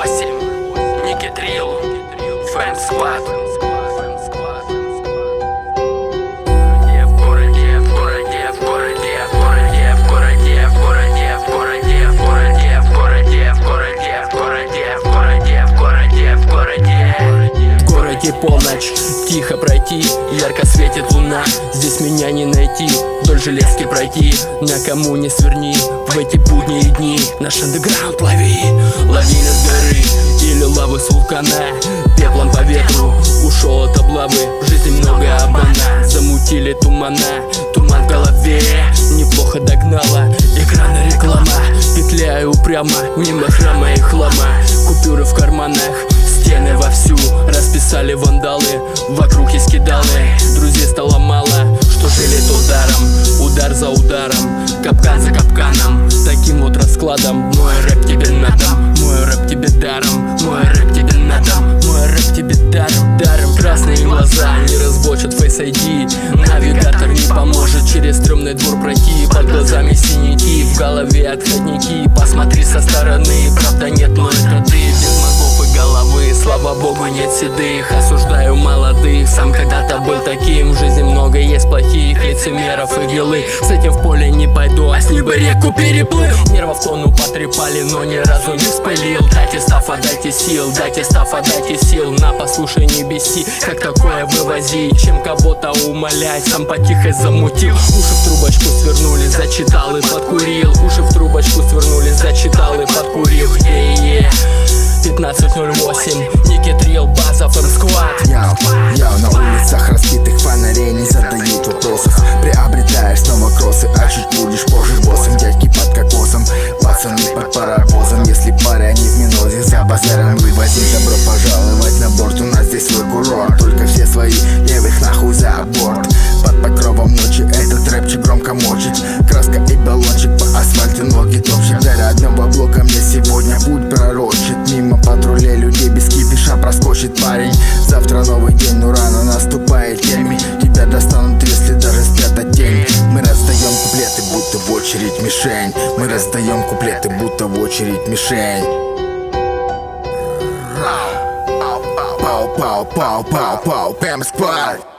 008 Никитрил Фэм Склад. Полночь, тихо пройти, ярко светит луна. Здесь меня не найти, вдоль железки пройти. На кому не сверни, в эти будние дни наш андеграунд лови. Лавина с горы или лавы с вулкана, пеплом по ветру ушел от облавы. В жизни много обмана, замутили тумана. Туман в голове неплохо догнала экрана реклама. Петляю упрямо мимо храма и хлама. Купюры в карманах, стены вовсю расписали вандалы, вокруг есть кидалы. Друзей стало мало, что жалеет ударом. Удар за ударом, капкан за капканом. Таким вот раскладом мой рэп тебе надам. Мой рэп тебе даром, мой рэп тебе надам. Мой рэп тебе даром, даром. Красные глаза не разбочат Face ID. Навигатор не поможет через стрёмный двор пройти. Под глазами синяки, в голове отходники. Посмотри со стороны, правда нет, но это ты. Без мозгов и головы, слава богу, нет седых. Осуждаю молодых, сам когда-то был таким. В жизни много есть плохих лицемеров и гилы. С этим в поле не пойду, а с ним бы реку переплыл. Нервов тонну потрепали, но ни разу не вспылил. Дайте стафа, дайте сил, дайте стафа, дайте сил. На, послушай, не беси, как такое вывозить. Чем кого-то умолять, сам потихо замутил. Уши в трубочку свернули, зачитал и подкурил. Уши в трубочку свернули, зачитал и подкурил. 1508 Никитрил, база Фэм Склад. Яу, на улицах разбитых фонарей не задают вопросов. Приобретаешь снова кроссы, а чуть будешь позже боссом. Дядьки под кокосом, пацаны под паровозом. Если паря не в минозе, за базаром вывозить. Добро пожаловать на борт, у нас здесь свой курорт. Только все свои левых нахуй за борт. Под покровом ночи этот рэпчик громко мочит. Краска и баллончик по асфальту ноги топчет. Для родного блока мне сегодня путь пророчит. Мимо патрулей людей без кипиша проскочит парень. Завтра новый день, но рано наступает темень. Тебя достанут, если даже спрятать тень. Мы раздаем куплеты, будто в очередь мишень. Мы раздаем куплеты, будто в очередь мишень. Пау-пау-пау-пау-пау, Фэм Склад.